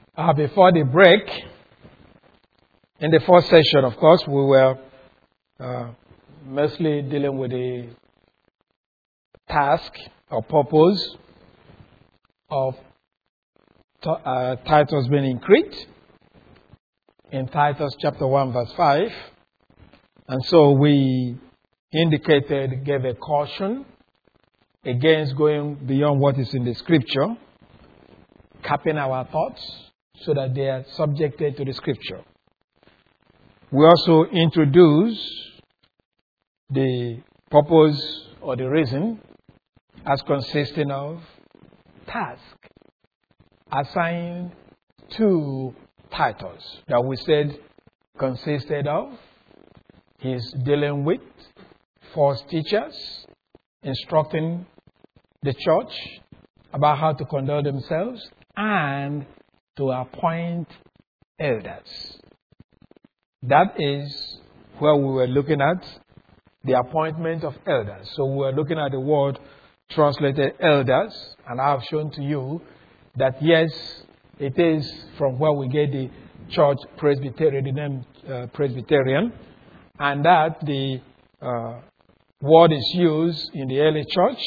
Before the break, in the first session, of course, we were mostly dealing with the task or purpose of Titus being in Crete, in Titus chapter 1, verse 5. And so we gave a caution against going beyond what is in the scripture, capping our thoughts so that they are subjected to the scripture. We also introduce the purpose or the reason as consisting of task assigned to Titus that we said consisted of his dealing with false teachers, instructing the church about how to conduct themselves, and to appoint elders. That is where we were looking at the appointment of elders. So we were looking at the word translated elders, and I have shown to you that yes, it is from where we get the church Presbyterian, the name Presbyterian, and that the word is used in the early church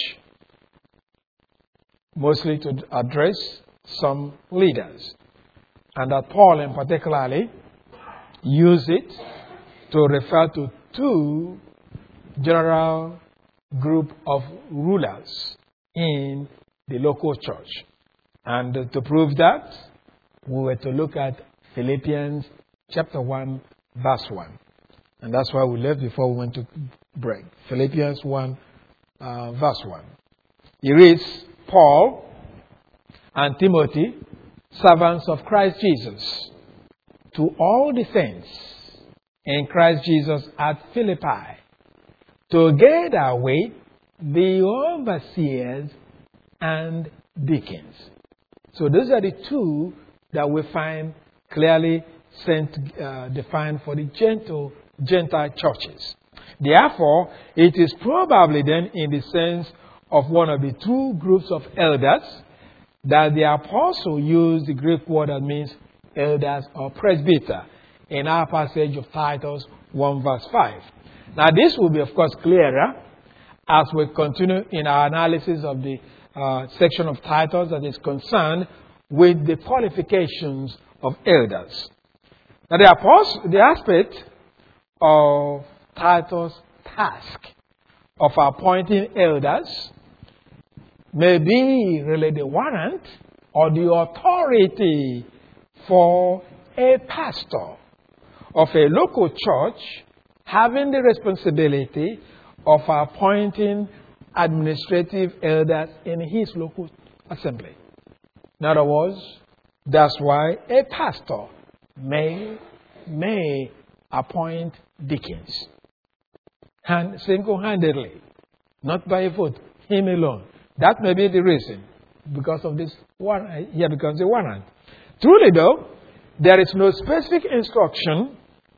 mostly to address some leaders, and that Paul in particularly used it to refer to two general group of rulers in the local church. And to prove that, we were to look at Philippians chapter 1, verse 1. And that's why we left before we went to break. Philippians 1, verse 1. He reads, Paul and Timothy, servants of Christ Jesus, to all the saints in Christ Jesus at Philippi, together with the overseers and deacons. So those are the two that we find clearly defined for the Gentile churches. Therefore, it is probably then in the sense of one of the two groups of elders that the apostle used the Greek word that means elders or presbyter in our passage of Titus 1 verse 5. Now this will be of course clearer as we continue in our analysis of the section of Titus that is concerned with the qualifications of elders. Now the aspect of Titus' task of appointing elders may be really the warrant or the authority for a pastor of a local church having the responsibility of appointing administrative elders in his local assembly. In other words, that's why a pastor may appoint deacons single-handedly, not by a vote, him alone. That may be the reason, because of this one, here becomes a warrant. Truly though, there is no specific instruction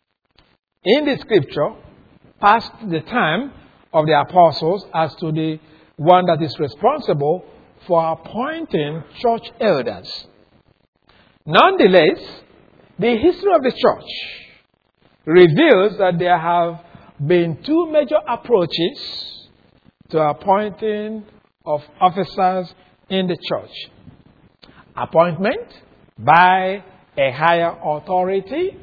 in the scripture past the time of the apostles as to the one that is responsible for appointing church elders. Nonetheless, the history of the church reveals that there have been two major approaches to appointing of officers in the church. Appointment by a higher authority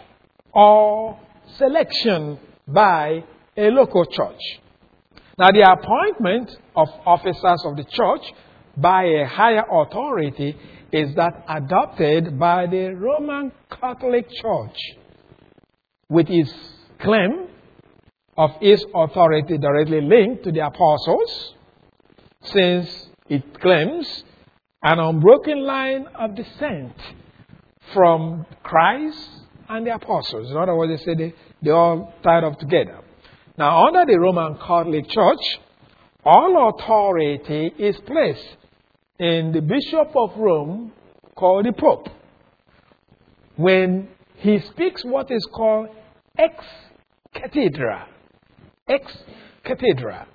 or selection by a local church. Now, the appointment of officers of the church by a higher authority is that adopted by the Roman Catholic Church with its claim of its authority directly linked to the apostles, since it claims an unbroken line of descent from Christ and the apostles. In other words, they say they're all tied up together. Now, under the Roman Catholic Church, all authority is placed in the Bishop of Rome, called the Pope, when he speaks what is called ex cathedra. Ex cathedra.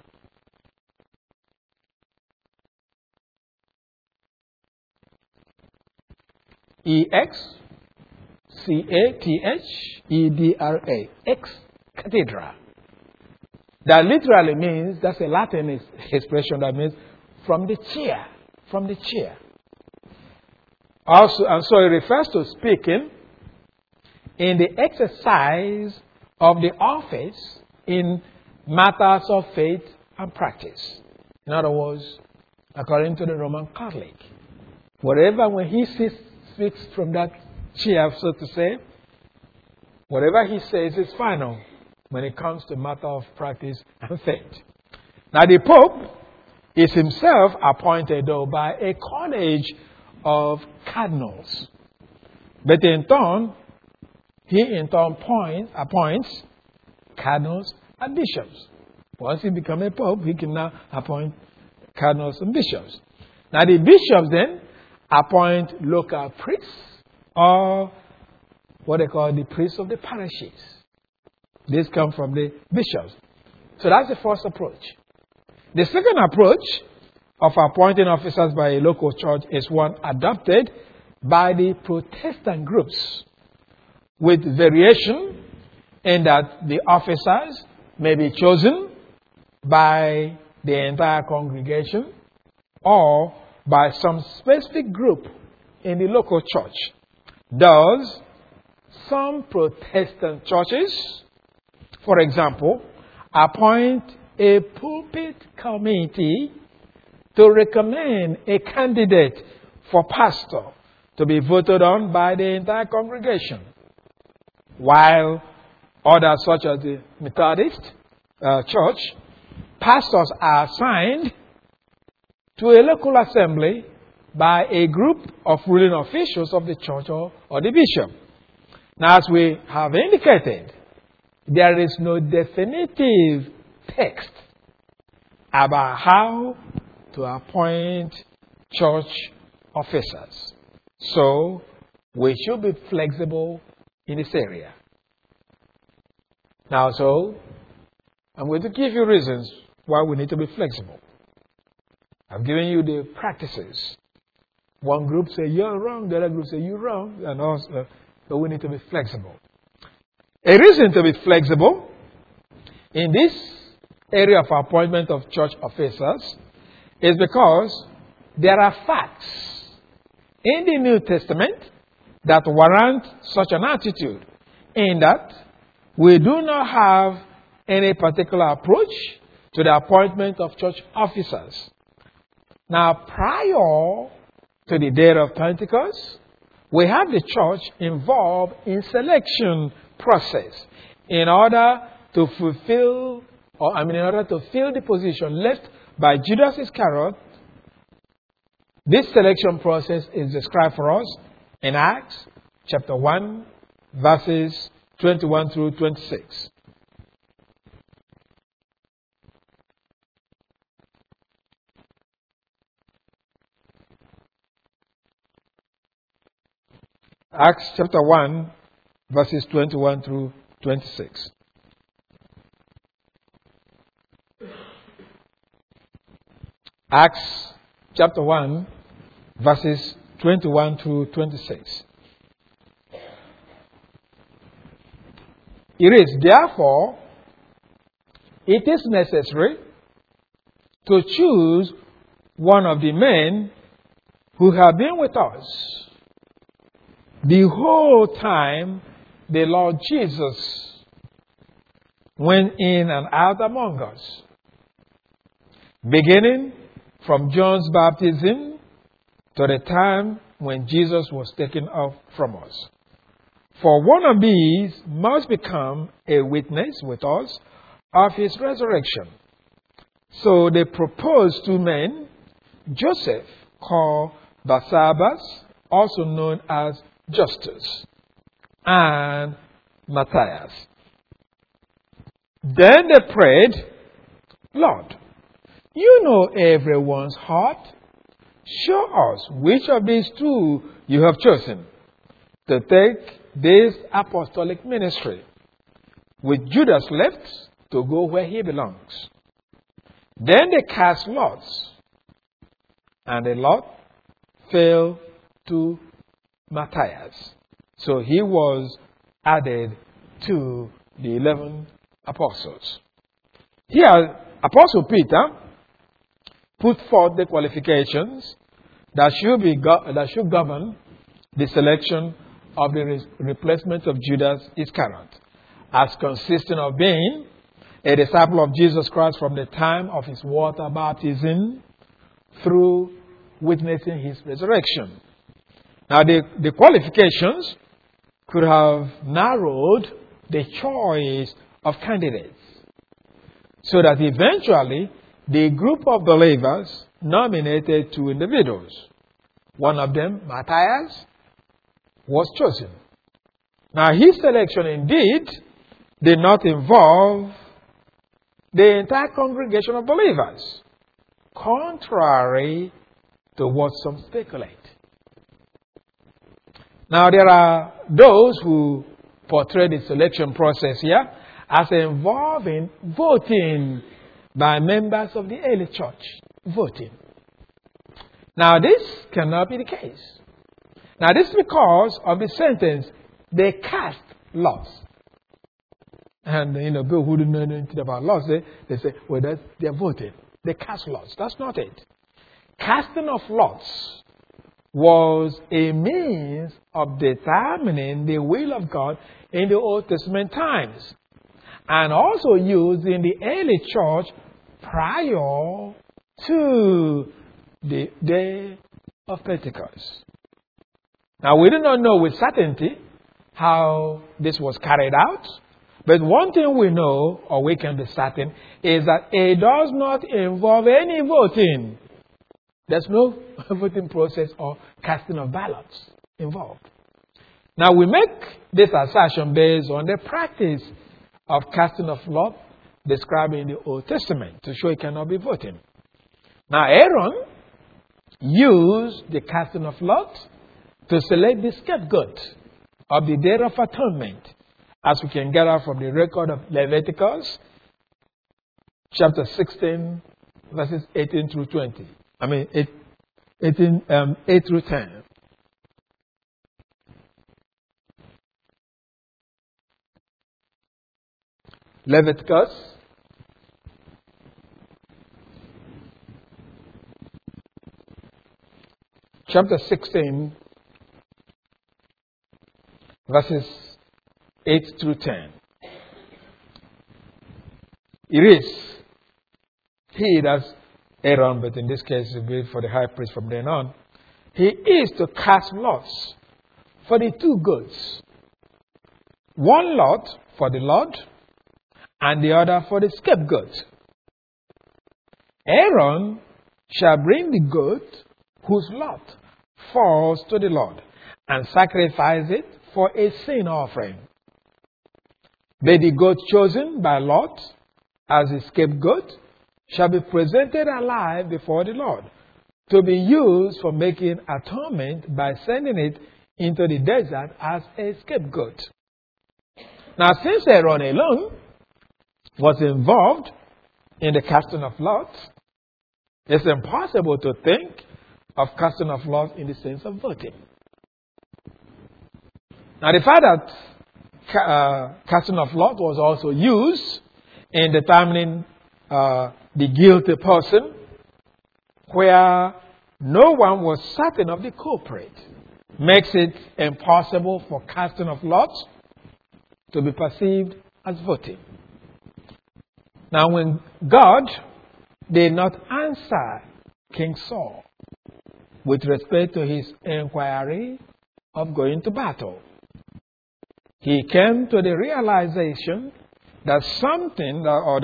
E-X-C-A-T-H-E-D-R-A. Ex cathedra. That literally means, that's a Latin expression that means from the chair. From the chair. Also, and so it refers to speaking in the exercise of the office in matters of faith and practice. In other words, according to the Roman Catholic, whatever, when he speaks from that chair, so to say, whatever he says is final when it comes to matter of practice and faith. Now, the Pope is himself appointed, though, by a college of cardinals. But in turn, he in turn appoints cardinals and bishops. Once he becomes a pope, he can now appoint cardinals and bishops. Now, the bishops then appoint local priests, or what they call the priests of the parishes. These come from the bishops. So that's the first approach. The second approach of appointing officers by a local church is one adopted by the Protestant groups, with variation in that the officers may be chosen by the entire congregation or by some specific group in the local church. Thus, some Protestant churches, for example, appoint a pulpit committee to recommend a candidate for pastor to be voted on by the entire congregation, while others, such as the Methodist Church, pastors are assigned to a local assembly by a group of ruling officials of the church or the bishop. Now, as we have indicated, there is no definitive text about how to appoint church officers. So, we should be flexible in this area. Now, I'm going to give you reasons why we need to be flexible. I've given you the practices. One group say you're wrong, the other group say you're wrong, and also, but we need to be flexible. A reason to be flexible in this area of appointment of church officers is because there are facts in the New Testament that warrant such an attitude, in that we do not have any particular approach to the appointment of church officers. Now, prior to the day of Pentecost, we have the church involved in selection process in order to fill the position left by Judas Iscariot. This selection process is described for us in Acts chapter 1, verses 21 through 26. Acts chapter 1, verses 21 through 26. Acts chapter 1, verses 21 through 26. It is, therefore, it is necessary to choose one of the men who have been with us the whole time the Lord Jesus went in and out among us, beginning from John's baptism to the time when Jesus was taken up from us. For one of these must become a witness with us of his resurrection. So they proposed two men, Joseph, called Barsabbas, also known as Justus, and Matthias. Then they prayed, Lord, you know everyone's heart. Show us which of these two you have chosen to take this apostolic ministry, with Judas left to go where he belongs. Then they cast lots, and the lot fell to Matthias. So he was added to the 11 apostles. Here, Apostle Peter put forth the qualifications that should govern the selection of the replacement of Judas Iscariot, as consisting of being a disciple of Jesus Christ from the time of his water baptism through witnessing his resurrection. Now, the qualifications could have narrowed the choice of candidates, so that eventually the group of believers nominated two individuals. One of them, Matthias, was chosen. Now, his selection indeed did not involve the entire congregation of believers, contrary to what some speculate. Now, there are those who portray the selection process here as involving voting by members of the early church. Voting. Now, this cannot be the case. Now, this is because of the sentence, they cast lots. And, people who don't know anything about lots, they say, well, they're voting. They cast lots. That's not it. Casting of lots was a means of determining the will of God in the Old Testament times, and also used in the early church prior to the day of Pentecost. Now, we do not know with certainty how this was carried out, but one thing we know, or we can be certain, is that it does not involve any voting. There's no voting process or casting of ballots involved. Now, we make this assertion based on the practice of casting of lot described in the Old Testament to show it cannot be voting. Now, Aaron used the casting of lot to select the scapegoat of the Day of Atonement, as we can gather from the record of Leviticus, chapter 16, verses 18 through 20. 8 through 10. Leviticus chapter 16, verses 8 through 10. It is he, that's Aaron, but in this case it will be for the high priest from then on. He is to cast lots for the two goats. One lot for the Lord, and the other for the scapegoat. Aaron shall bring the goat whose lot falls to the Lord, and sacrifice it for a sin offering. But the goat chosen by Lot as a scapegoat shall be presented alive before the Lord, to be used for making atonement by sending it into the desert as a scapegoat. Now, since Aaron alone was involved in the casting of lots, it's impossible to think of casting of lots in the sense of voting. Now, the fact that casting of lot was also used in determining the guilty person, where no one was certain of the culprit, makes it impossible for casting of lots to be perceived as voting. Now, when God did not answer King Saul with respect to his inquiry of going to battle, he came to the realization that something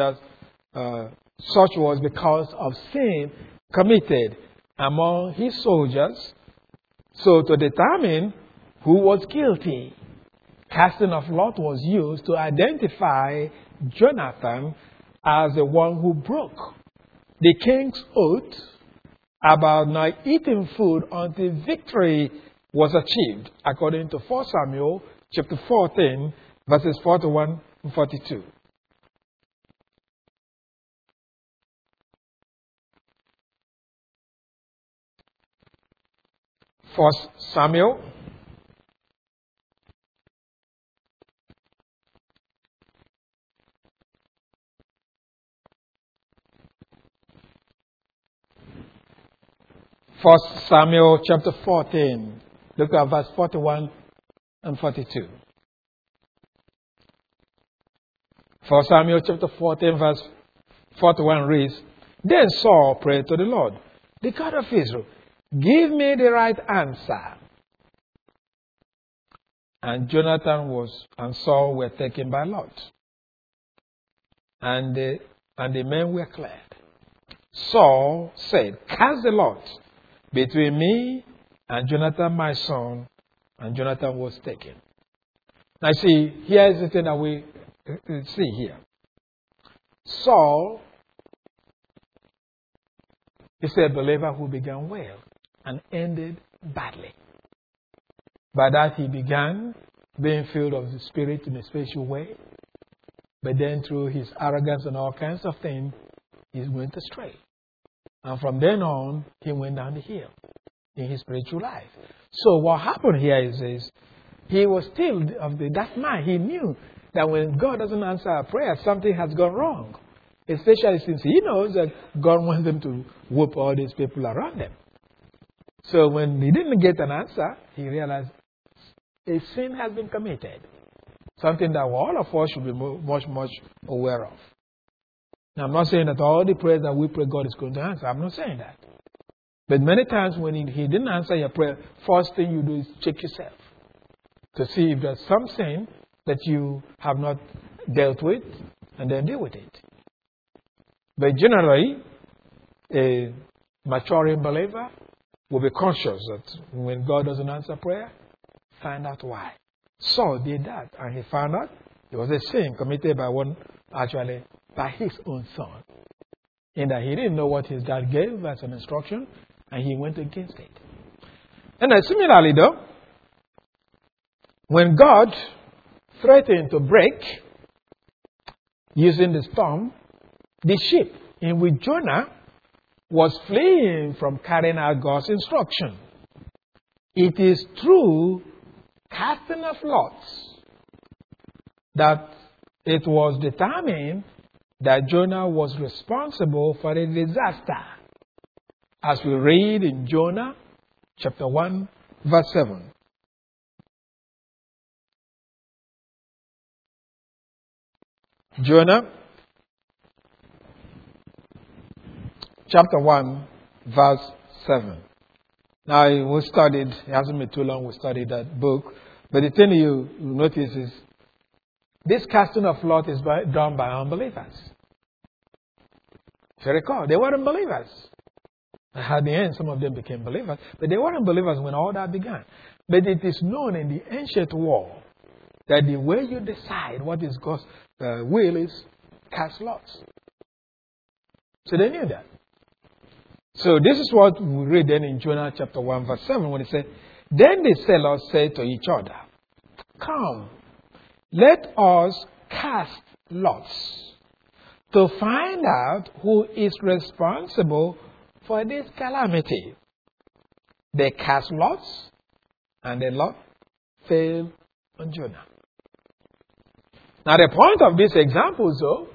such was because of sin committed among his soldiers. So, to determine who was guilty, casting of lot was used to identify Jonathan as the one who broke the king's oath about not eating food until victory was achieved, according to 1 Samuel chapter 14, verses 41 and 42. 1 Samuel 1 Samuel chapter 14. Look at verse 41 and 42. 1 Samuel chapter 14 verse 41 reads, Then Saul prayed to the Lord, the God of Israel, give me the right answer. And Jonathan and Saul were taken by lot. And the men were cleared. Saul said, Cast the lot between me and Jonathan my son, and Jonathan was taken. Now see, here is the thing that we see here. Saul is a believer who began well and ended badly. By that he began being filled of the Spirit in a special way. But then through his arrogance and all kinds of things, he went astray. And from then on, he went down the hill in his spiritual life. So what happened here is he was still of that mind. He knew that when God doesn't answer a prayer, something has gone wrong. Especially since he knows that God wants them to whoop all these people around them. So when he didn't get an answer, he realized a sin has been committed. Something that all of us should be much, much aware of. Now, I'm not saying that all the prayers that we pray God is going to answer. I'm not saying that. But many times when he didn't answer your prayer, first thing you do is check yourself to see if there's some sin that you have not dealt with, and then deal with it. But generally, a maturing believer will be conscious that when God doesn't answer prayer, find out why. Saul did that, and he found out it was a sin committed by his own son. In that he didn't know what his dad gave as an instruction, and he went against it. And then similarly though, when God threatened to break using the storm, the ship in which Jonah was fleeing from carrying out God's instruction. It is through casting of lots that it was determined that Jonah was responsible for the disaster. As we read in Jonah chapter 1 verse 7. Jonah chapter 1 verse 7. Now we studied, it hasn't been too long we studied that book, but the thing you notice is this casting of lot is done by unbelievers. If you recall, they weren't believers. At the end, some of them became believers, but they weren't believers when all that began. But it is known in the ancient world that the way you decide what is God's will is cast lots. So they knew that. So this is what we read then in Jonah chapter 1 verse 7 when it said, Then the sailors said to each other, Come, let us cast lots to find out who is responsible for this calamity. They cast lots, and the lot fell on Jonah. Now the point of these examples, though,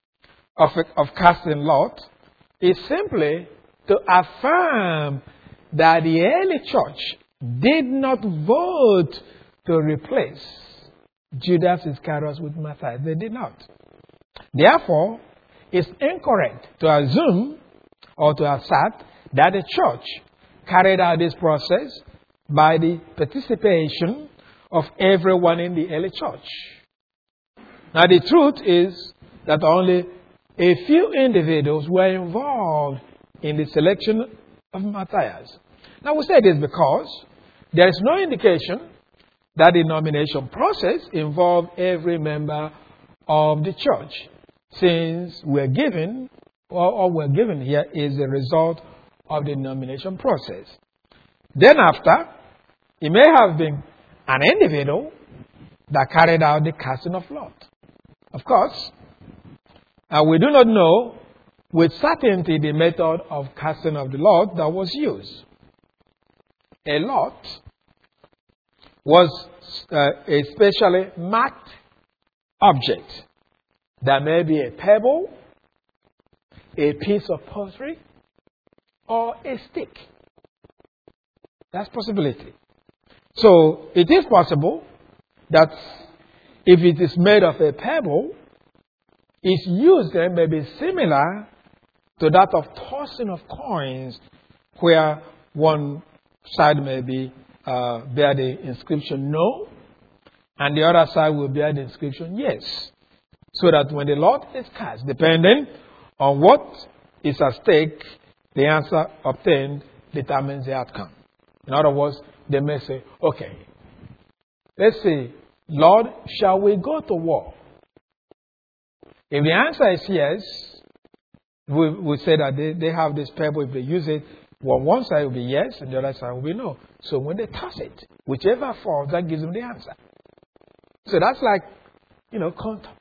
of casting lot, is simply to affirm that the early church did not vote to replace Judas Iscariot with Matthias. They did not. Therefore, it's incorrect to assume or to assert that the church carried out this process by the participation of everyone in the early church. Now, the truth is that only a few individuals were involved in the selection of Matthias. Now, we say this because there is no indication that the nomination process involved every member of the church, since we're given, or all we're given here is the result of the nomination process. Then after, it may have been an individual that carried out the casting of lot. Of course, we do not know with certainty the method of casting of the lot that was used. A lot was a specially marked object that may be a pebble, a piece of pottery, or a stick. That's possibility. So it is possible that if it is made of a pebble, its use then may be similar to that of tossing of coins, where one side may be bear the inscription no, and the other side will bear the inscription yes. So that when the lot is cast, depending on what is at stake, the answer obtained determines the outcome. In other words, they may say, okay, let's say, Lord, shall we go to war? If the answer is yes, we say that they have this pebble. If they use it, well, one side will be yes and the other side will be no. So when they toss it, whichever falls, that gives them the answer. So that's like, coin toss.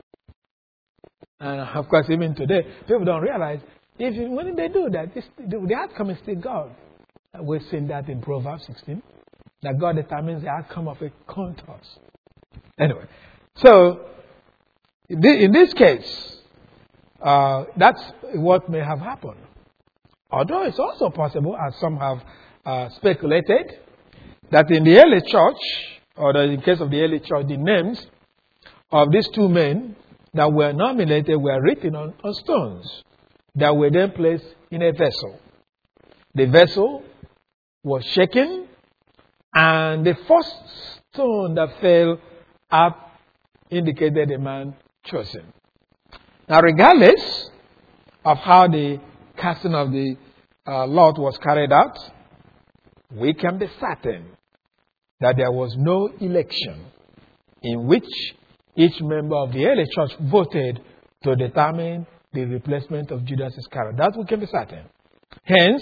And of course, even today, people don't realize when they do that, the outcome is still God. We've seen that in Proverbs 16, that God determines the outcome of a coin toss. Anyway, so in this case, that's what may have happened. Although it's also possible, as some have speculated, that in the early church, or in the case of the early church, the names of these two men that were nominated were written on stones that were then placed in a vessel. The vessel was shaken, and the first stone that fell up indicated the man chosen. Now, regardless of how the casting of the lot was carried out, we can be certain that there was no election in which each member of the early church voted to determine the replacement of Judas Iscariot. That we can be certain. Hence,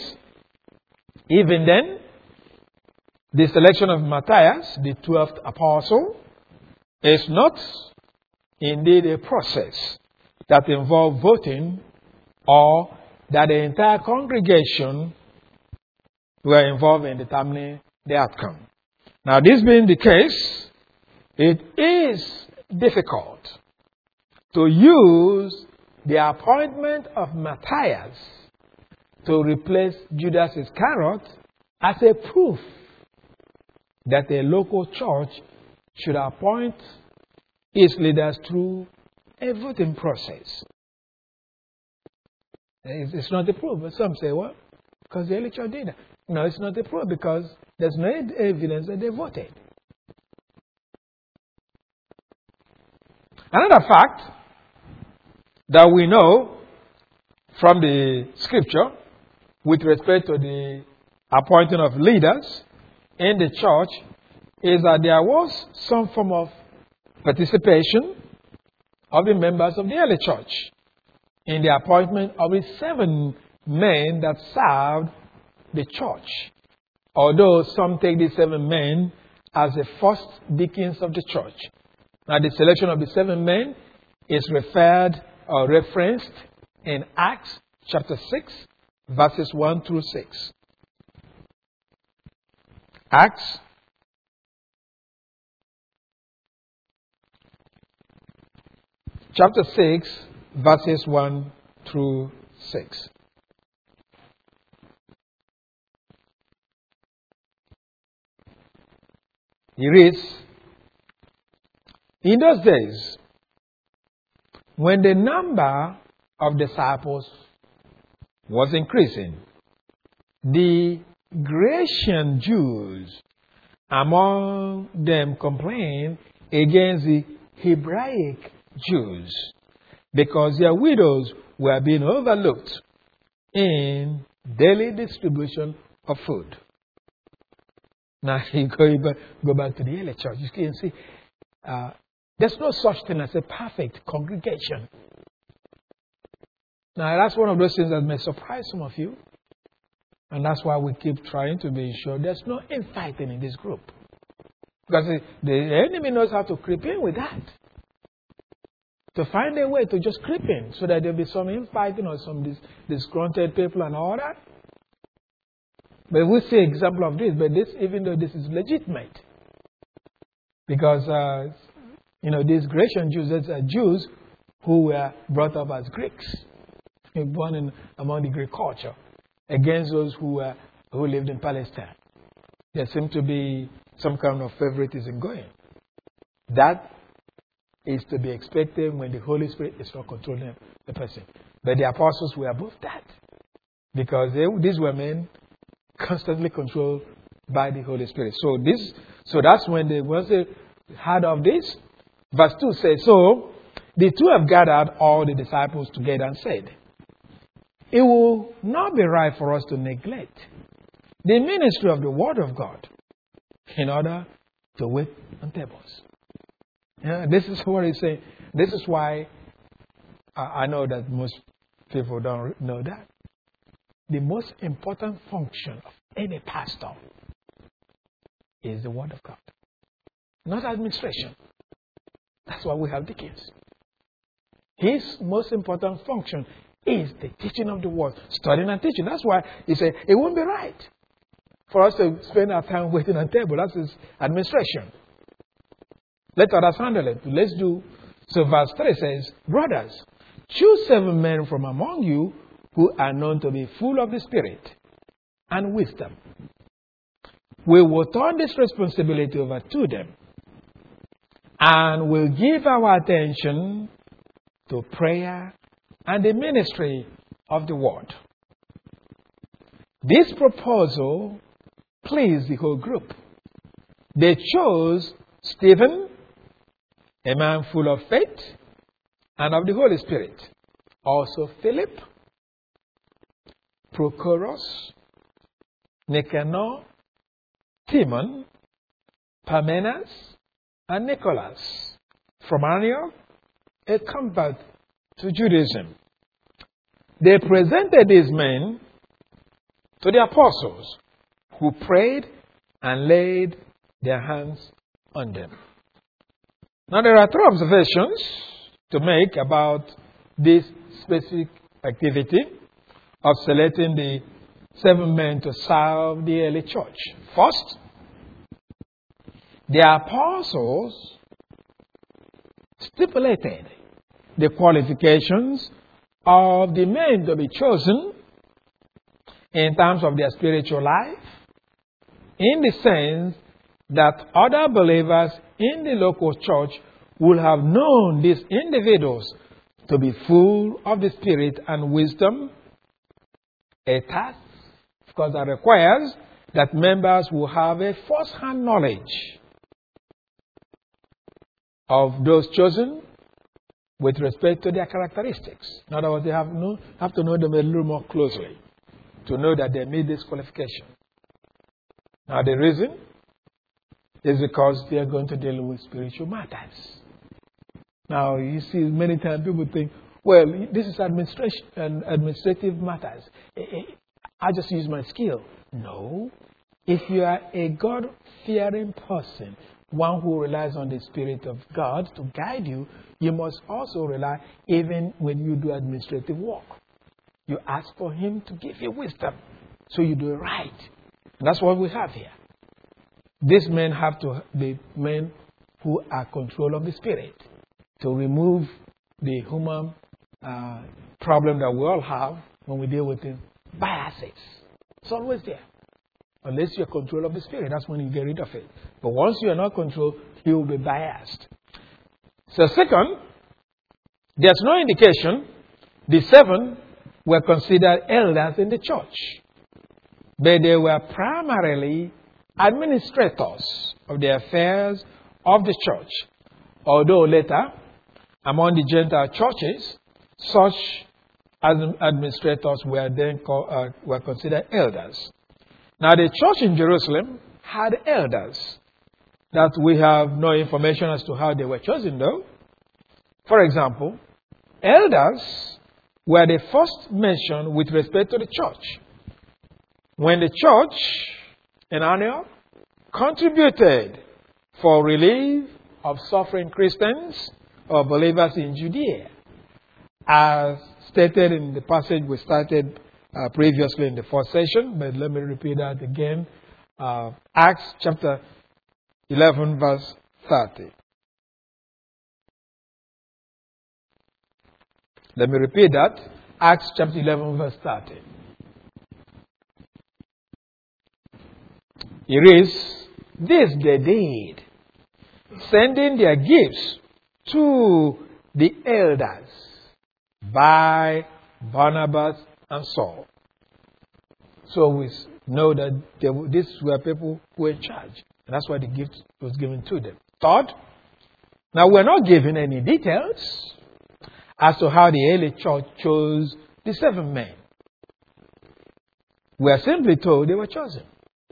even then, the selection of Matthias, the 12th apostle, is not indeed a process that involves voting or that the entire congregation were involved in determining the outcome. Now, this being the case, it is difficult to use the appointment of Matthias to replace Judas Iscariot as a proof that a local church should appoint its leaders through a voting process. It's not a proof, but some say, well, because the early church did that. No, it's not a proof because there's no evidence that they voted. Another fact that we know from the scripture with respect to the appointing of leaders in the church is that there was some form of participation of the members of the early church in the appointment of the 7 men that served the church. Although some take these 7 men as the first deacons of the church. Now, the selection of the 7 men is referred or referenced in Acts chapter 6, verses 1 through 6. Acts chapter 6, verses 1 through 6. He reads, "In those days, when the number of disciples was increasing, the Grecian Jews among them complained against the Hebraic Jews because their widows were being overlooked in daily distribution of food." Now, you go back to the early church. You can see there's no such thing as a perfect congregation. Now, that's one of those things that may surprise some of you. And that's why we keep trying to be sure there's no infighting in this group. Because the enemy knows how to creep in with that. To find a way to just creep in so that there'll be some infighting or some disgruntled people and all that. But we see an example of this, but even though this is legitimate. Because, these Grecian Jews, those are Jews who were brought up as Greeks, born among the Greek culture, against those who lived in Palestine. there seems to be some kind of favoritism going. That is to be expected when the Holy Spirit is not controlling the person. But the apostles were above that, because these were men constantly controlled by the Holy Spirit. So that's when they once they heard of this. Verse 2 says, so the two have gathered all the disciples together and said, it will not be right for us to neglect the ministry of the Word of God in order to wait on tables. Yeah, this is what he's saying. This is why I know that most people don't know that. The most important function of any pastor is the Word of God, not administration. That's why we have deacons. His most important function is the teaching of the Word, studying and teaching. That's why he said it won't be right for us to spend our time waiting on table. That's his administration. Let others handle it. Let's do. So verse 3 says, brothers, choose 7 men from among you who are known to be full of the Spirit and wisdom. We will turn this responsibility over to them, and will give our attention to prayer and the ministry of the Word. This proposal pleased the whole group. They chose Stephen, a man full of faith and of the Holy Spirit. Also Philip, Prochorus, Nicanor, Timon, Parmenas, and Nicholas from Antioch, a convert to Judaism. They presented these men to the apostles, who prayed and laid their hands on them. Now there are 3 observations to make about this specific activity of selecting the 7 men to serve the early church. First, the apostles stipulated the qualifications of the men to be chosen in terms of their spiritual life, in the sense that other believers in the local church will have known these individuals to be full of the Spirit and wisdom, a task, of course, that requires that members will have a first-hand knowledge of those chosen with respect to their characteristics. In other words, they have to know them a little more closely to know that they meet this qualification. Now, the reason is because they are going to deal with spiritual matters. Now, you see, many times people think, well, this is administrative matters. I just use my skill. No. If you are a God-fearing person, one who relies on the Spirit of God to guide you, you must also rely even when you do administrative work. You ask for Him to give you wisdom so you do it right. And that's what we have here. These men have to be men who are control of the Spirit to remove the human problem that we all have when we deal with the biases. It's always there. Unless you're control of the Spirit, that's when you get rid of it. But once you are not controlled, you will be biased. So second, there's no indication the 7 were considered elders in the church, but they were primarily administrators of the affairs of the church. Although later, among the Gentile churches, such administrators were then were considered elders. Now, the church in Jerusalem had elders that we have no information as to how they were chosen, though. For example, elders were the first mentioned with respect to the church. When the church in Antioch contributed for relief of suffering Christians or believers in Judea, as stated in the passage we started previously in the first session, but let me repeat that again. Acts chapter 11, verse 30. Let me repeat that. Acts chapter 11, verse 30. It reads, this they did, sending their gifts to the elders by Barnabas and Saul. So we know that these were people who were in charge. And that's why the gift was given to them. Third, now we're not given any details as to how the early church chose the 7 men. We are simply told they were chosen.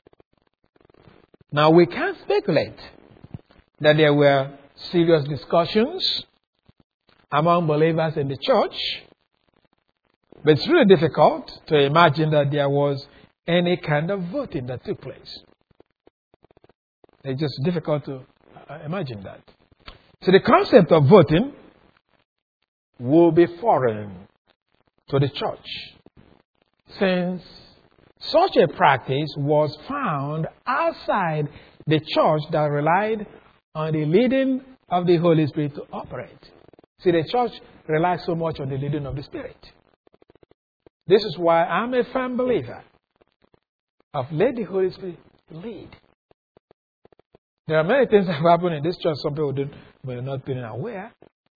Now we can't speculate that there were serious discussions among believers in the church, but it's really difficult to imagine that there was any kind of voting that took place. It's just difficult to imagine that. So the concept of voting will be foreign to the church, since such a practice was found outside the church that relied on the leading of the Holy Spirit to operate. See, the church relies so much on the leading of the Spirit. This is why I'm a firm believer of let the Holy Spirit lead. There are many things that have happened in this church. Some people may not be aware.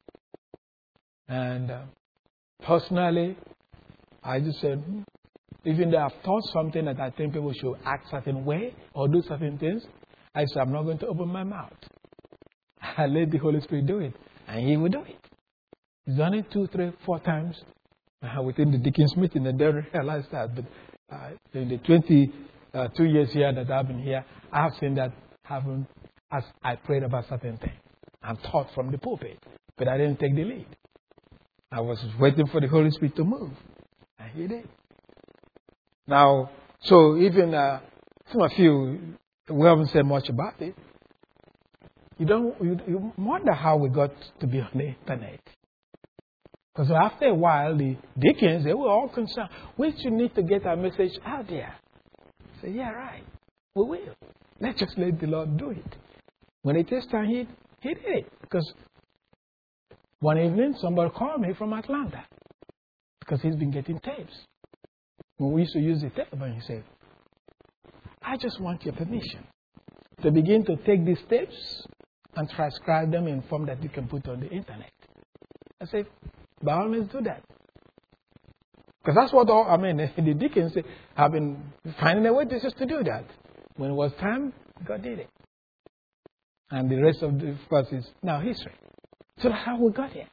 And personally, I just said, even though I've taught something that I think people should act certain way or do certain things, I said, I'm not going to open my mouth. I let the Holy Spirit do it, and He will do it. He's done it 2, 3, 4 times within the deacons meeting, and they realized that. But in the 22 years here that I've been here, I have seen that happen as I prayed about certain things and taught from the pulpit. But I didn't take the lead. I was waiting for the Holy Spirit to move, and He did. Now, so even some of you, we haven't said much about it. You wonder how we got to be on the internet. Because after a while, the deacons, they were all concerned. We should need to get our message out there. I said, yeah, right. We will. Let's just let the Lord do it. When it is time, He did it. Because one evening, somebody called me from Atlanta. Because he's been getting tapes. When we used to use the tape, and he said, I just want your permission to begin to take these tapes and transcribe them in form that you can put on the internet. I said, by all means do that. Because that's what the deacons have been finding a way just to do that. When it was time, God did it. And the rest of the verse is now history. So that's how we got here.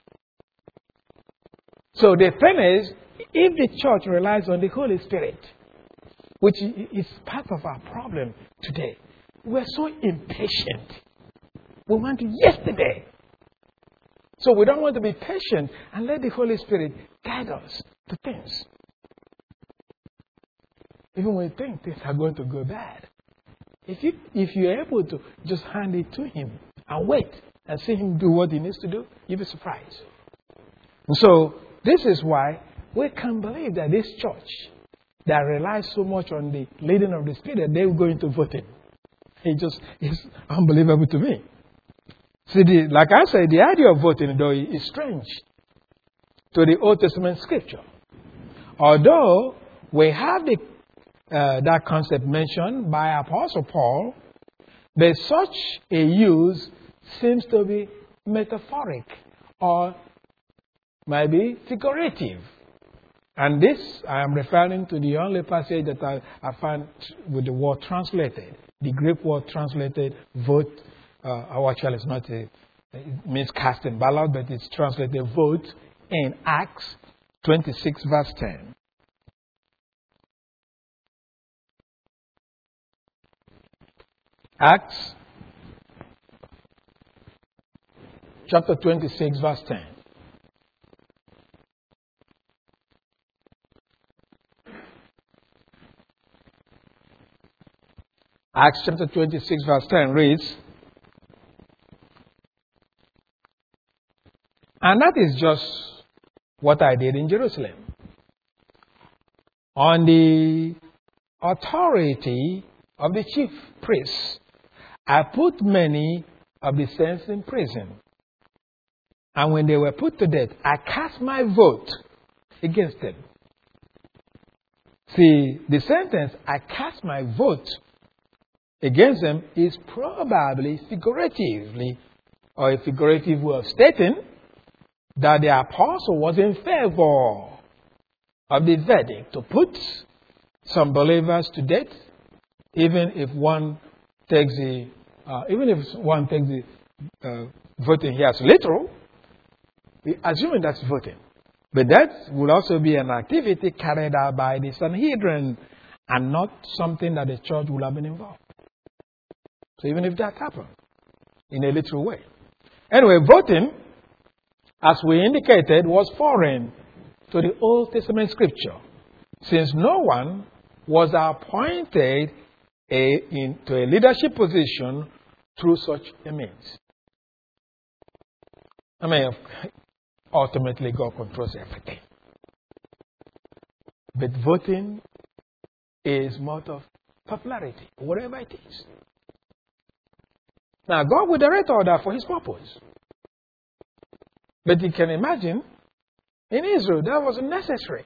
So the thing is, if the church relies on the Holy Spirit, which is part of our problem today, we're so impatient. We want it yesterday. So we don't want to be patient and let the Holy Spirit guide us to things. Even when you think things are going to go bad. If you're able to just hand it to Him and wait and see Him do what He needs to do, you'll be surprised. And so this is why we can't believe that this church that relies so much on the leading of the Spirit, they're going to vote in. It's unbelievable to me. See, like I said, the idea of voting, though, is strange to the Old Testament scripture. Although we have that concept mentioned by Apostle Paul, but such a use seems to be metaphoric or maybe figurative. And this, I am referring to the only passage that I found with the word translated. The Greek word translated, vote, actually it's not it means casting ballot, but it's translated vote in Acts 26 verse 10. Acts chapter 26 verse 10. Acts chapter 26 verse 10 reads, and that is just what I did in Jerusalem. On the authority of the chief priests, I put many of the saints in prison. And when they were put to death, I cast my vote against them. See, the sentence, I cast my vote against them is probably figuratively, or a figurative way of stating that the apostle was in favor of the verdict to put some believers to death, even if one takes the voting here as literal, assuming that's voting. But that will also be an activity carried out by the Sanhedrin and not something that the church will have been involved. So even if that happened in a literal way. Anyway, voting, as we indicated, was foreign to the Old Testament scripture, since no one was appointed into a leadership position through such a means. I mean, ultimately God controls everything. But voting is more of popularity, whatever it is. Now, God will direct all that for His purpose. But you can imagine, in Israel, that wasn't necessary.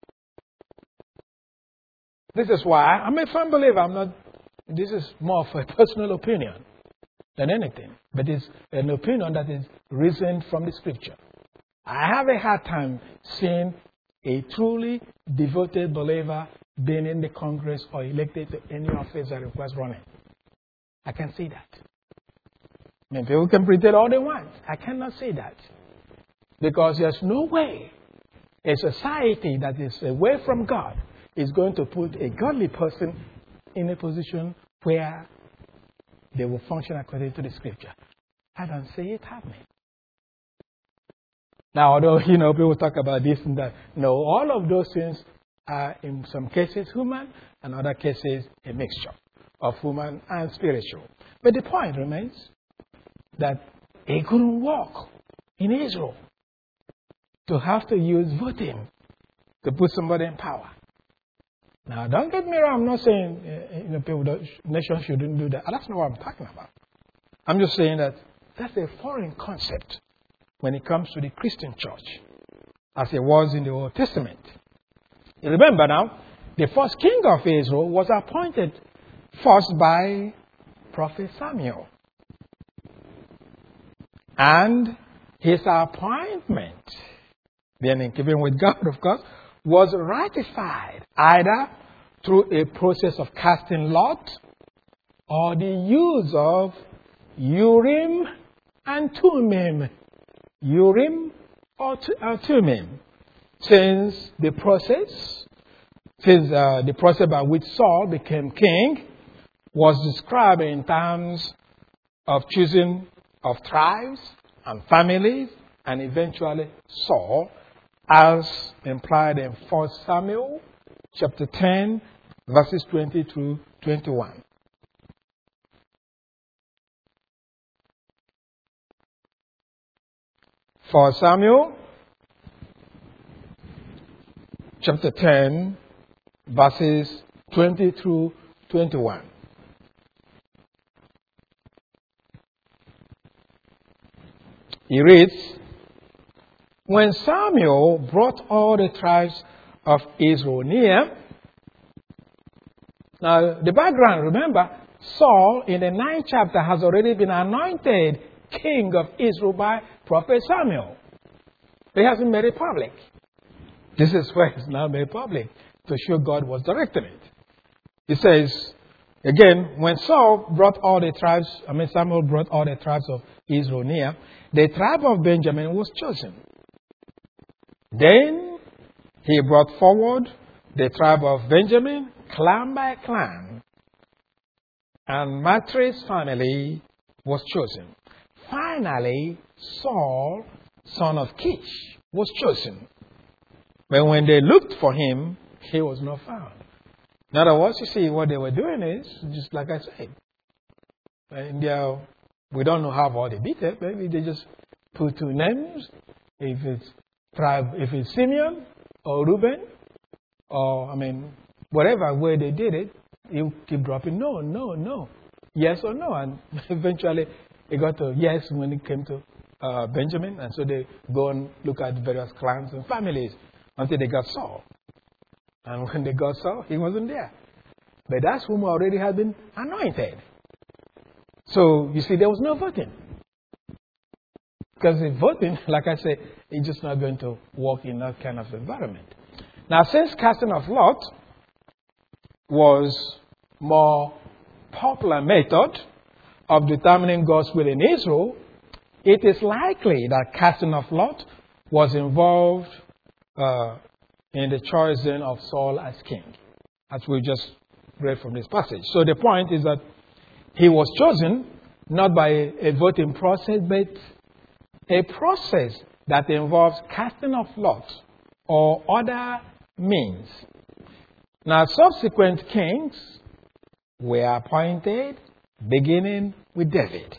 This is why I'm a firm believer. This is more of a personal opinion than anything. But it's an opinion that is reasoned from the scripture. I have a hard time seeing a truly devoted believer being in the Congress or elected to any office that requires running. I can see that. I mean, people can pretend all they want. I cannot say that. Because there's no way a society that is away from God is going to put a godly person in a position where they will function according to the scripture. I don't see it happening. Now, although, people talk about this and that. No, all of those things are in some cases human and other cases a mixture of human and spiritual. But the point remains that it couldn't work in Israel to have to use voting to put somebody in power. Now, don't get me wrong. I'm not saying nations shouldn't do that. That's not what I'm talking about. I'm just saying that that's a foreign concept when it comes to the Christian church, as it was in the Old Testament. You remember now, the first king of Israel was appointed first by Prophet Samuel. And his appointment, being in keeping with God, of course, was ratified either through a process of casting lot or the use of Urim and Thummim. Urim or Thummim. Since the process by which Saul became king was described in terms of choosing of tribes and families, and eventually Saul, as implied in 1 Samuel chapter 10, verses 20 through 21. For Samuel chapter 10, verses 20 through 21. He reads, when Samuel brought all the tribes of Israel near. Now, the background, remember, Saul in the 9th chapter has already been anointed king of Israel by Prophet Samuel. He hasn't made it public. This is where it's now made public to show God was directing it. He says, again, when Samuel brought all the tribes of Israel near, the tribe of Benjamin was chosen. Then he brought forward the tribe of Benjamin, clan by clan, and Matri's family was chosen. Finally, Saul, son of Kish, was chosen. But when they looked for him, he was not found. In other words, you see, what they were doing is, just like I said, we don't know how all the details. Maybe they just put two names. If it's Simeon or Reuben, or whatever way they did it, you keep dropping no, yes or no, and eventually it got to yes when it came to Benjamin, and so they go and look at various clans and families until they got Saul. And when they got Saul, he wasn't there. But that's whom already had been anointed. So, you see, there was no voting. Because the voting, like I said, is just not going to work in that kind of environment. Now, since casting of lot was more popular method of determining God's will in Israel, it is likely that casting of lot was involved in the choosing of Saul as king, as we just read from this passage. So the point is that he was chosen not by a voting process, but a process that involves casting of lots or other means. Now, subsequent kings were appointed beginning with David.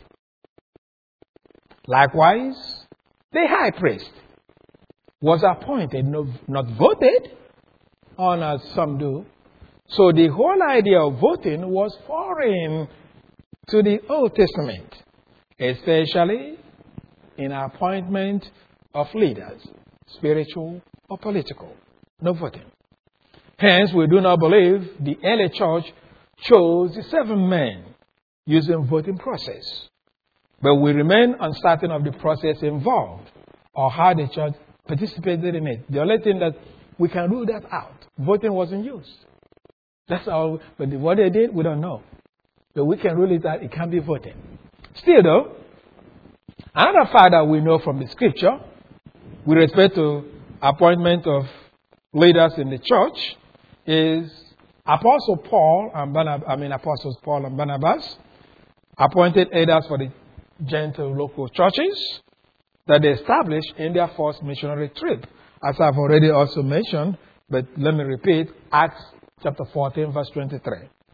Likewise, the high priest was appointed, not voted on as some do. So the whole idea of voting was foreign to the Old Testament, especially in appointment of leaders, spiritual or political. No voting. Hence, we do not believe the early church chose the 7 men using voting process. But we remain uncertain of the process involved or how the church participated in it. The only thing that we can rule that out, voting wasn't used. That's all. But what they did, we don't know. But we can rule it out. It can be voting. Still, though, another fact that we know from the scripture with respect to appointment of leaders in the church is Apostles Paul and Barnabas appointed elders for the Gentile local churches that they established in their first missionary trip. As I've already also mentioned, but let me repeat, Acts chapter 14, verse 23.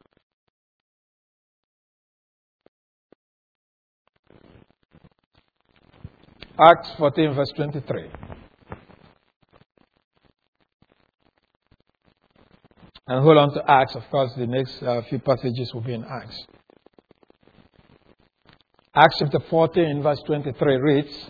Acts 14, verse 23. And hold on to Acts. Of course, the next few passages will be in Acts. Acts chapter 14, verse 23 reads,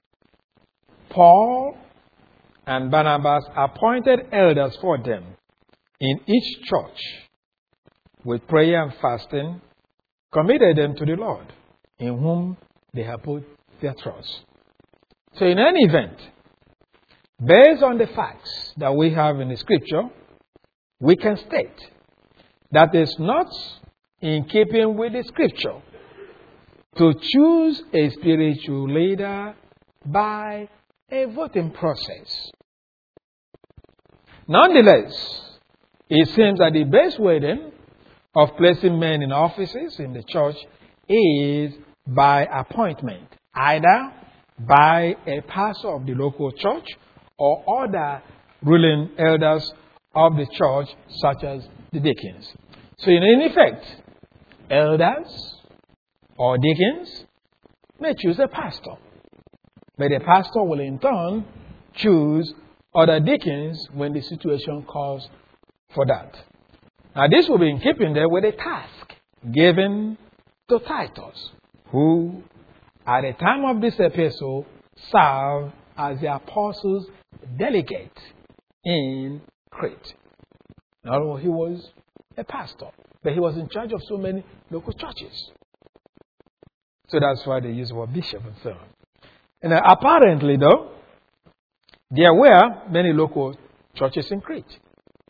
Paul and Barnabas appointed elders for them in each church with prayer and fasting, committed them to the Lord, in whom they have put their trust. So in any event, based on the facts that we have in the scripture, we can state that it's not in keeping with the scripture to choose a spiritual leader by a voting process. Nonetheless, it seems that the best way then of placing men in offices in the church is by appointment, either by a pastor of the local church or other ruling elders of the church, such as the deacons. So in effect, elders or deacons may choose a pastor, but the pastor will in turn choose other deacons when the situation calls for that. Now this will be in keeping there with a task given to Titus, who at the time of this epistle served as the apostles' delegate in Crete. Now he was a pastor, but he was in charge of so many local churches. So that's why they use the word bishop and so on. And apparently, though, there were many local churches in Crete.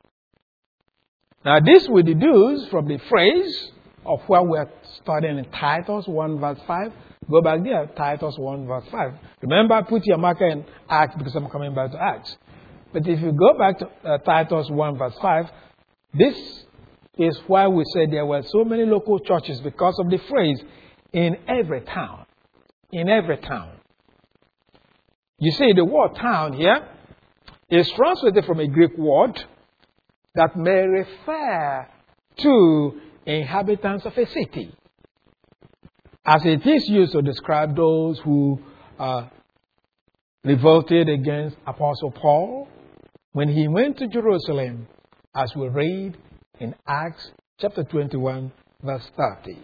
Now, this we deduce from the phrase of where we are studying in Titus 1 verse 5. Go back there, Titus 1 verse 5. Remember, put your marker in Acts because I'm coming back to Acts. But if you go back to Titus 1 verse 5, this is why we said there were so many local churches because of the phrase, in every town. In every town. You see, the word town here is translated from a Greek word that may refer to inhabitants of a city, as it is used to describe those who revolted against Apostle Paul when he went to Jerusalem, as we read in Acts chapter 21, verse 30.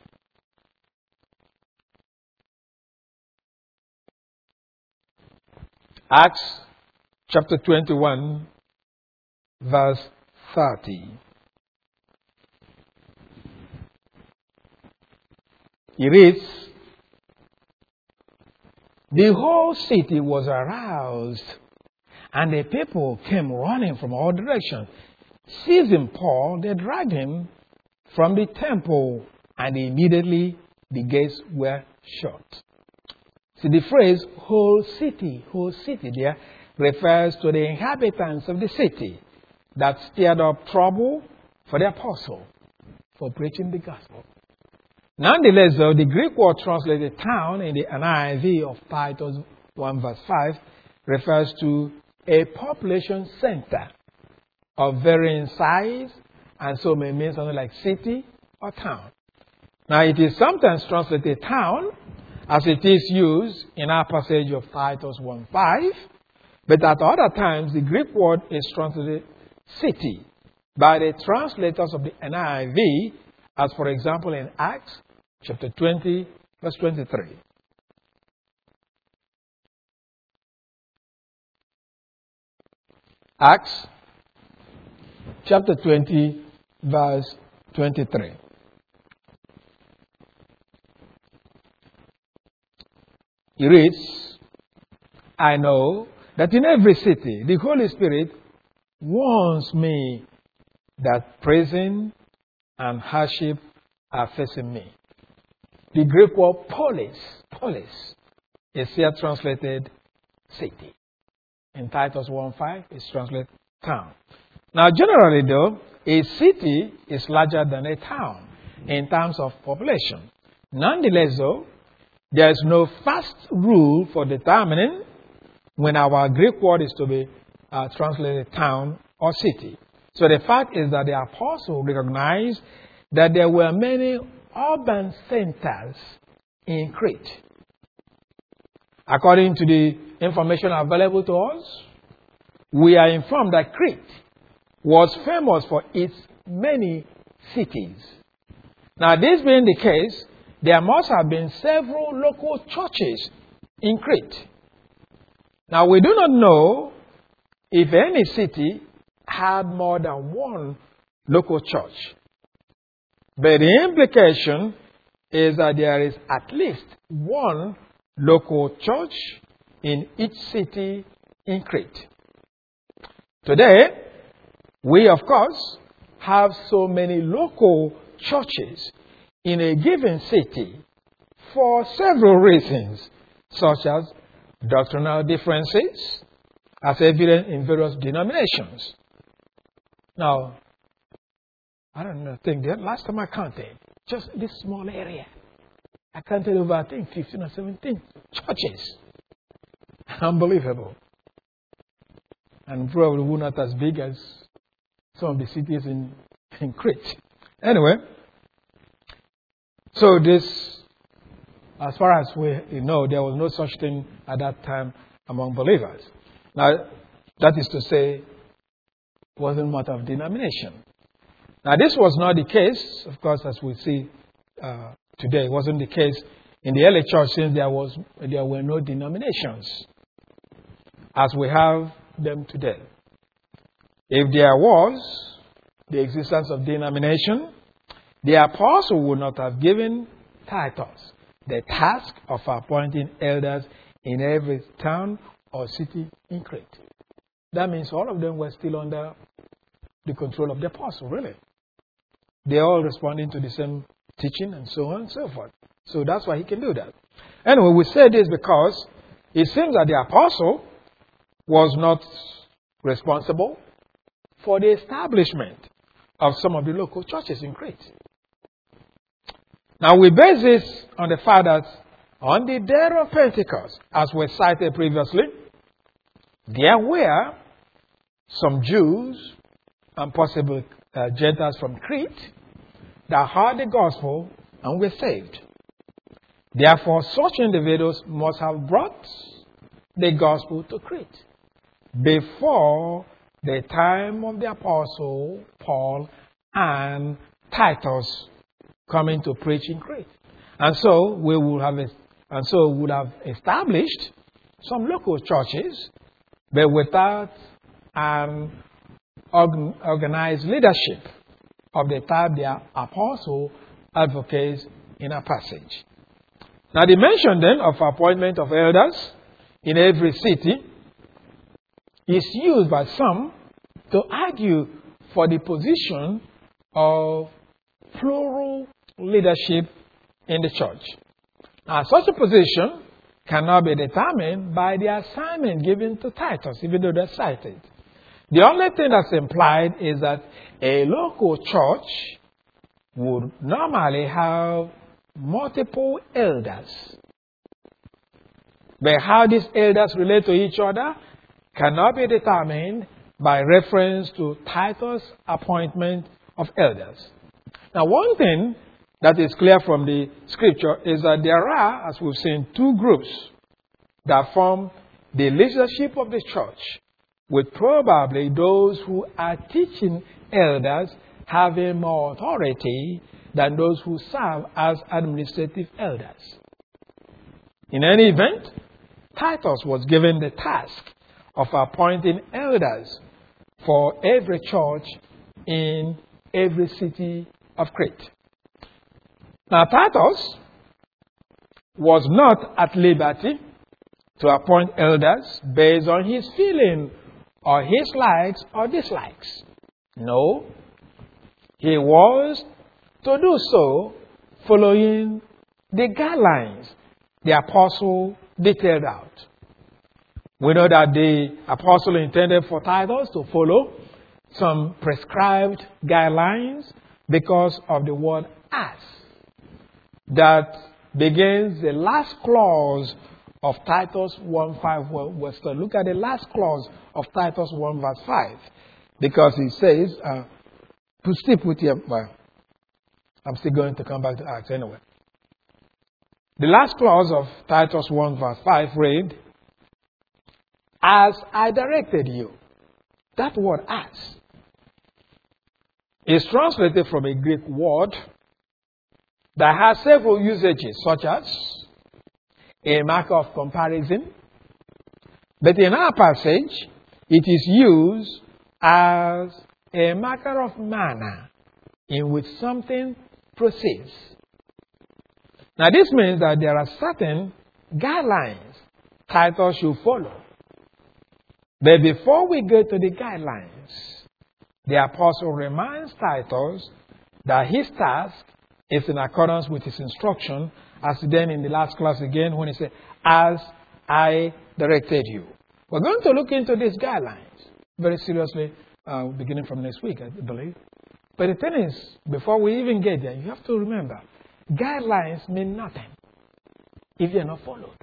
Acts chapter 21, verse 30. He reads, the whole city was aroused, and the people came running from all directions. Seizing Paul, they dragged him from the temple, and immediately the gates were shut. See, the phrase whole city there refers to the inhabitants of the city that stirred up trouble for the apostle for preaching the gospel. Nonetheless, though, the Greek word translated town in the NIV of Titus 1 verse 5 refers to a population center of varying size, and so may mean something like city or town. Now, it is sometimes translated town, as it is used in our passage of Titus 1:5, but at other times the Greek word is translated city by the translators of the NIV, as for example in Acts chapter 20, verse 23. Acts chapter 20, verse 23. He reads, I know that in every city the Holy Spirit warns me that prison and hardship are facing me. The Greek word polis, is here translated city. In Titus 1:5, it's translated town. Now, generally though, a city is larger than a town in terms of population. Nonetheless though, there is no fast rule for determining when our Greek word is to be translated town or city. So the fact is that the apostle recognized that there were many urban centers in Crete. According to the information available to us, we are informed that Crete was famous for its many cities. Now, this being the case, there must have been several local churches in Crete. Now, we do not know if any city had more than one local church. But the implication is that there is at least one local church in each city in Crete. Today, we of course have so many local churches in a given city for several reasons, such as doctrinal differences, as evident in various denominations. Now, I don't know, I think the last time I counted, just this small area, I counted over, I think, 15 or 17 churches. Unbelievable. And probably not as big as some of the cities in Crete. Anyway, so this, as far as we know, there was no such thing at that time among believers. Now, that is to say, it wasn't a matter of denomination. Now, this was not the case, of course, as we see today. It wasn't the case in the early church, since there were no denominations as we have them today. If there was the existence of denomination, the apostle would not have given Titus the task of appointing elders in every town or city in Crete. That means all of them were still under the control of the apostle, really. They're all responding to the same teaching and so on and so forth. So that's why he can do that. Anyway, we say this because it seems that the apostle was not responsible for the establishment of some of the local churches in Crete. Now, we base this on the fact that on the day of Pentecost, as we cited previously, there were some Jews and possibly Gentiles from Crete that heard the gospel and were saved. Therefore, such individuals must have brought the gospel to Crete before the time of the apostle Paul and Titus coming to preach in Crete. And so we would have established some local churches, but without an organized leadership of the type the apostle advocates in our passage. Now, the mention then of appointment of elders in every city is used by some to argue for the position of plural leadership in the church. Now, such a position cannot be determined by the assignment given to Titus, even though they're cited. The only thing that's implied is that a local church would normally have multiple elders. But how these elders relate to each other cannot be determined by reference to Titus' appointment of elders. Now, one thing that is clear from the scripture is that there are, as we've seen, two groups that form the leadership of the church, with probably those who are teaching elders having more authority than those who serve as administrative elders. In any event, Titus was given the task of appointing elders for every church in every city of Crete. Now, Titus was not at liberty to appoint elders based on his feeling or his likes or dislikes. No, he was to do so following the guidelines the apostle detailed out. We know that the apostle intended for Titus to follow some prescribed guidelines because of the word "as" that begins the last clause of Titus 1:5. Well, let's look at the last clause of Titus 1 verse 5, because it says, to still put here, well, I'm still going to come back to Acts anyway. The last clause of Titus 1 verse 5 read, "As I directed you." That word "as" is translated from a Greek word that has several usages, such as a marker of comparison. But in our passage, it is used as a marker of manner in which something proceeds. Now, this means that there are certain guidelines Titus should follow. But before we go to the guidelines, the apostle reminds Titus that his task is in accordance with his instruction, as then in the last class again when he said, "As I directed you." We're going to look into these guidelines very seriously beginning from next week, I believe. But the thing is, before we even get there, you have to remember, guidelines mean nothing if they're not followed.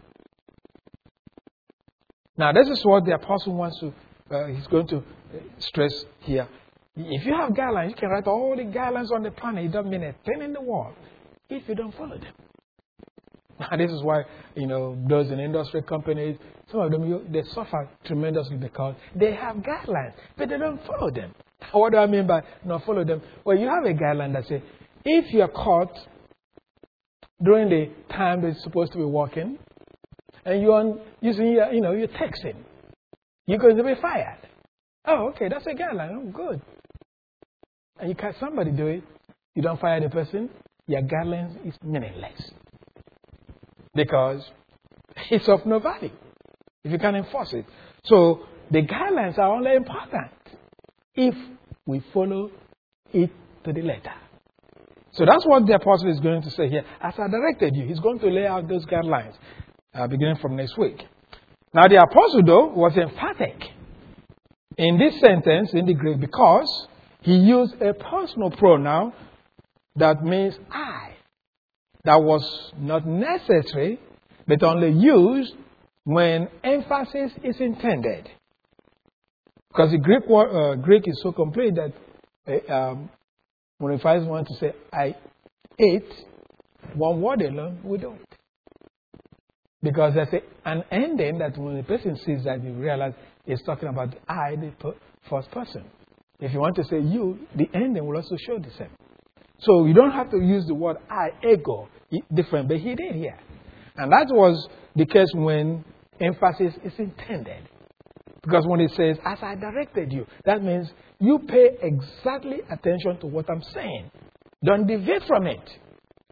Now, this is what the apostle wants to, he's going to stress here. If you have guidelines, you can write all the guidelines on the planet. It doesn't mean a thing in the world if you don't follow them. Now, this is why, those in industry companies, some of them, they suffer tremendously because they have guidelines, but they don't follow them. What do I mean by not follow them? Well, you have a guideline that says, if you're caught during the time that you're supposed to be working, and you're using you're texting, you're going to be fired. Oh, okay, that's a guideline. Oh, good. And you catch somebody do it, you don't fire the person, your guidelines is meaningless. Because it's of no value if you can't enforce it. So the guidelines are only important if we follow it to the letter. So that's what the apostle is going to say here. As I directed you, he's going to lay out those guidelines beginning from next week. Now, the apostle, though, was emphatic in this sentence in the Greek because he used a personal pronoun that means I. That was not necessary, but only used when emphasis is intended. Because the Greek is so complete that when if I want to say I ate, one word alone, we don't. Because there's an ending that when the person sees that, you realize it's talking about I, the first person. If you want to say you, the ending will also show the same. So you don't have to use the word I, ego, different, but he did here. And that was the case when emphasis is intended. Because when it says, as I directed you, that means you pay exactly attention to what I'm saying. Don't deviate from it.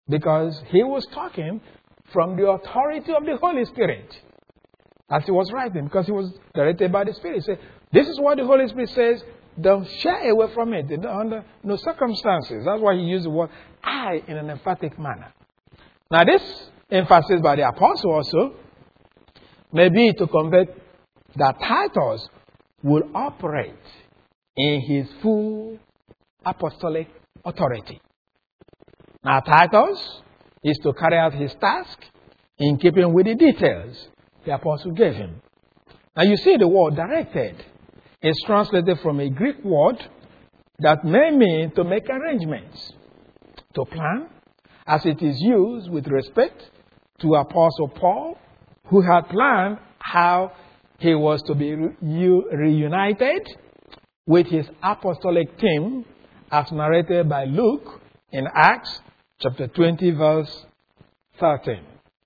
because he was talking from the authority of the Holy Spirit as he was writing, because he was directed by the Spirit. He said, this is what the Holy Spirit says. Don't shy away from it under no circumstances. That's why he used the word I in an emphatic manner. Now this emphasis by the apostle also may be to convey that Titus will operate in his full apostolic authority. Now Titus is to carry out his task in keeping with the details the apostle gave him. Now you see the word directed is translated from a Greek word that may mean to make arrangements, to plan, as it is used with respect to Apostle Paul, who had planned how he was to be reunited with his apostolic team, as narrated by Luke in Acts chapter 20, verse 13.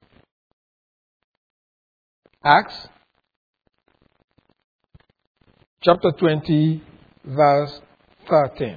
Acts chapter 20, verse 13.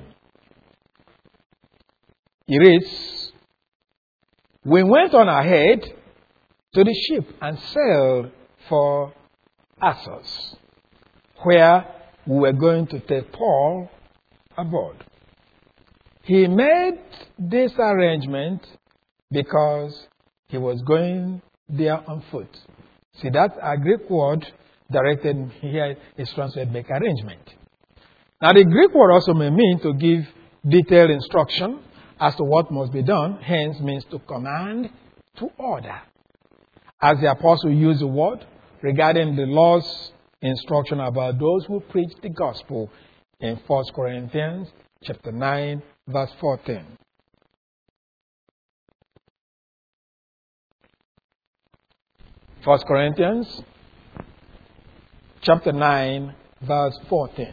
It reads, we went on ahead to the ship and sailed for Assos, where we were going to take Paul aboard. He made this arrangement because he was going there on foot. See, that Greek word directed here is translated make arrangement. Now the Greek word also may mean to give detailed instruction as to what must be done, hence means to command, to order. As the apostle used the word regarding the Lord's instruction about those who preach the gospel in 1 Corinthians chapter 9, verse 14. 1 Corinthians chapter 9, verse 14.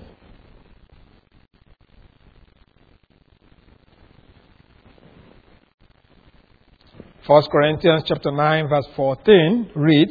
First Corinthians chapter 9, verse 14 reads,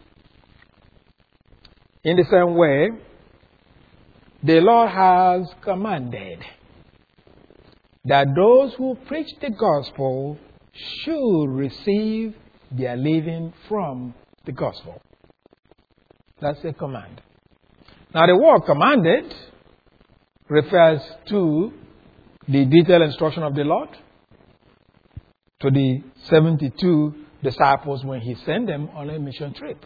in the same way, the Lord has commanded that those who preach the gospel should receive their living from the gospel. That's a command. Now the word commanded refers to the detailed instruction of the Lord to the 72 disciples when he sent them on a mission trip.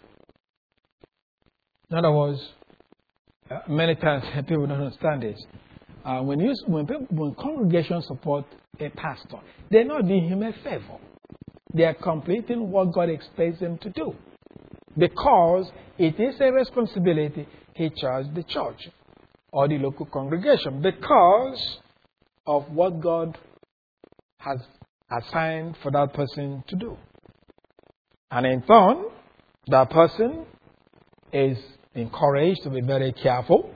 In other words, many times people don't understand this. When congregations support a pastor, they're not doing him a favor. They are completing what God expects them to do, because it is a responsibility he charged the church or the local congregation, because of what God has assigned for that person to do. And in turn, that person is encouraged to be very careful,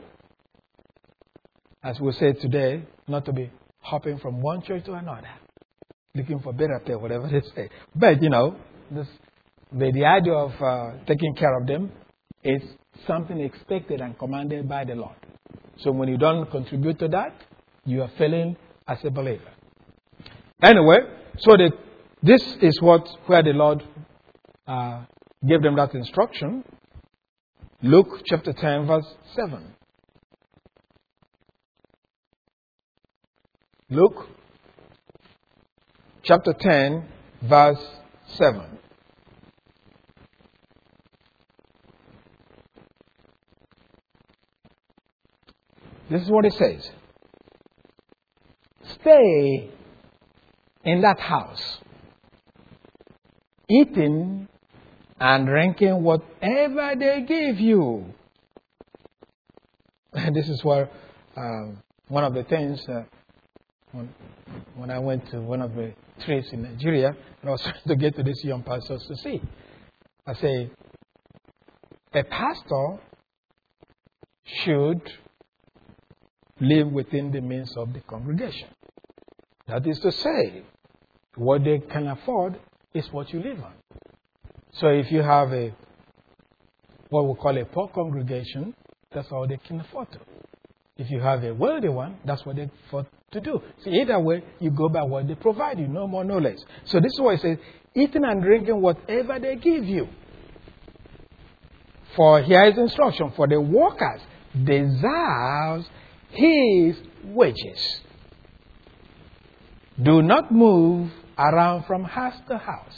as we say today, not to be hopping from one church to another, looking for better pay, whatever they say. But, the idea of taking care of them is something expected and commanded by the Lord. So when you don't contribute to that, you are failing as a believer. Anyway, so this is where the Lord gave them that instruction. Luke chapter 10, verse 7. Luke chapter 10, verse 7. This is what it says. Stay in that house, eating and drinking whatever they give you. And this is where one of the things, when I went to one of the trips in Nigeria, and I was trying to get to these young pastors to see. I say, a pastor should live within the means of the congregation. That is to say, what they can afford is what you live on. So if you have what we call a poor congregation, that's all they can afford to. If you have a wealthy one, that's what they to do. So either way, you go by what they provide you, no more, no less. So this is why it says, eating and drinking whatever they give you. For here is instruction, for the workers deserves his wages. Do not move around from house to house.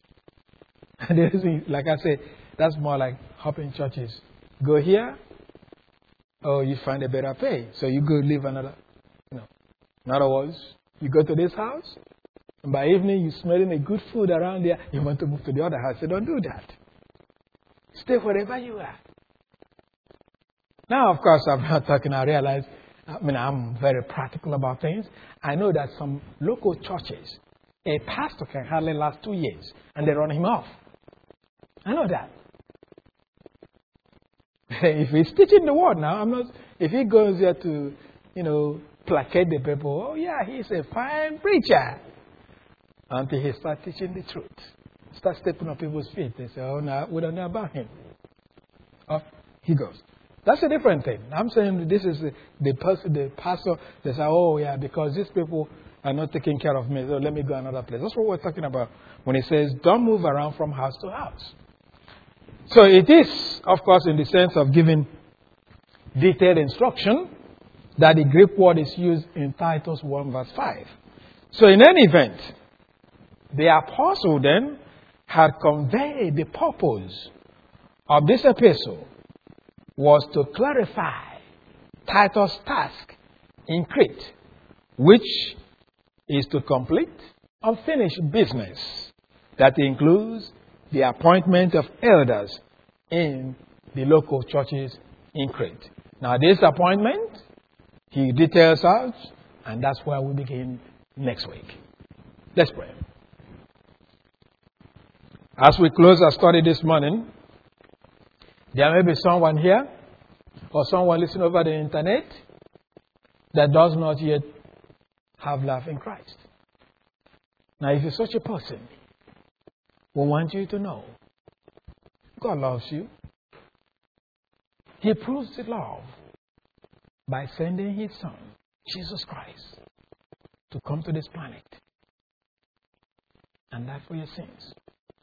Like I said, that's more like hopping churches. Go here, or you find a better pay. So you go live another. In other words, you go to this house, and by evening you're smelling a good food around there. You want to move to the other house. So don't do that. Stay wherever you are. Now, of course, I'm not talking, I realize, I'm very practical about things. I know that some local churches, a pastor can hardly last 2 years, and they run him off. I know that. If he's teaching the word now, if he goes there to, placate the people, oh yeah, he's a fine preacher. Until he starts teaching the truth. Start stepping on people's feet. They say, oh no, we don't know about him. Off he goes. That's a different thing. I'm saying this is the pastor, they say, oh yeah, because these people are not taking care of me, so let me go another place. That's what we're talking about when he says, don't move around from house to house. So it is, of course, in the sense of giving detailed instruction that the Greek word is used in Titus 1 verse 5. So in any event, the apostle then had conveyed the purpose of this epistle was to clarify Titus' task in Crete, which is to complete unfinished business that includes the appointment of elders in the local churches in Crete. Now this appointment, he details out, and that's where we begin next week. Let's pray. As we close our study this morning, there may be someone here or someone listening over the internet that does not yet have life in Christ. Now, if you're such a person, we want you to know God loves you. He proves the love by sending His Son, Jesus Christ, to come to this planet and die for your sins.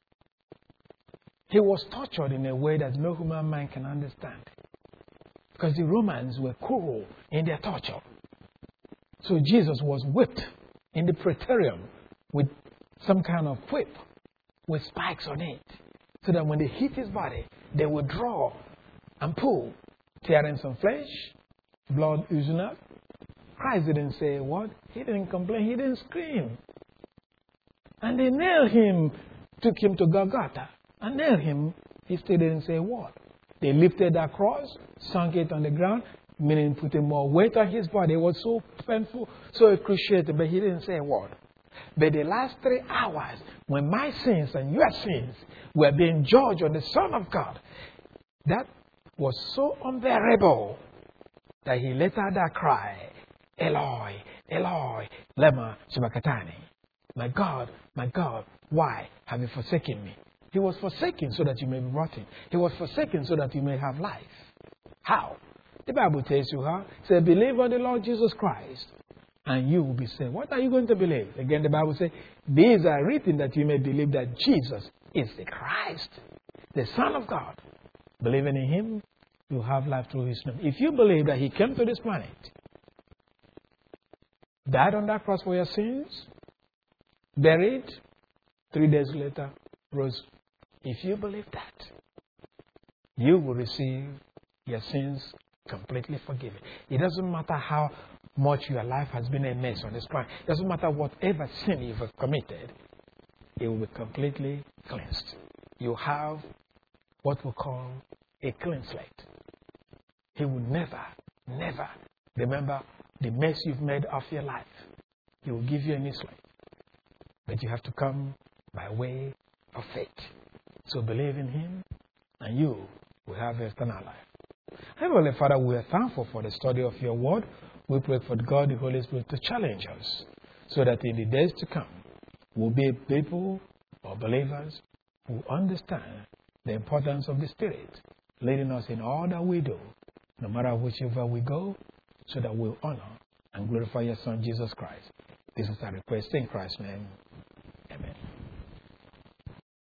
He was tortured in a way that no human mind can understand. Because the Romans were cruel in their torture. So Jesus was whipped in the praetorium with some kind of whip with spikes on it. So that when they hit his body, they would draw and pull, tearing some flesh, blood oozing up. Christ didn't say a word. He didn't complain. He didn't scream. And they nailed him, took him to Golgotha. And nailed him, he still didn't say a word. They lifted that cross, sunk it on the ground, meaning putting more weight on his body. It was so painful, so excruciating, but he didn't say a word. But the last 3 hours, when my sins and your sins were being judged on the Son of God, that was so unbearable that he let out that cry, Eloi, Eloi, lema sabachthani. My God, why have you forsaken me? He was forsaken so that you may be rotten. He was forsaken so that you may have life. How? The Bible tells you how. It says, believe on the Lord Jesus Christ, and you will be saved. What are you going to believe? Again, the Bible says, these are written that you may believe that Jesus is the Christ, the Son of God. Believing in Him, you have life through His name. If you believe that He came to this planet, died on that cross for your sins, buried, 3 days later, rose. If you believe that, you will receive your sins completely forgiven. It doesn't matter how much your life has been a mess on this planet. It doesn't matter whatever sin you have committed. It will be completely cleansed. You have what we call a clean slate. He will never remember the mess you've made of your life. He will give you a new slate. But you have to come by way of faith. So believe in Him, and you will have eternal life. Heavenly Father, we are thankful for the study of your word. We pray for God, the Holy Spirit, to challenge us so that in the days to come, we'll be people or believers who understand the importance of the Spirit, leading us in all that we do, no matter whichever we go, so that we'll honor and glorify your Son, Jesus Christ. This is our request in Christ's name.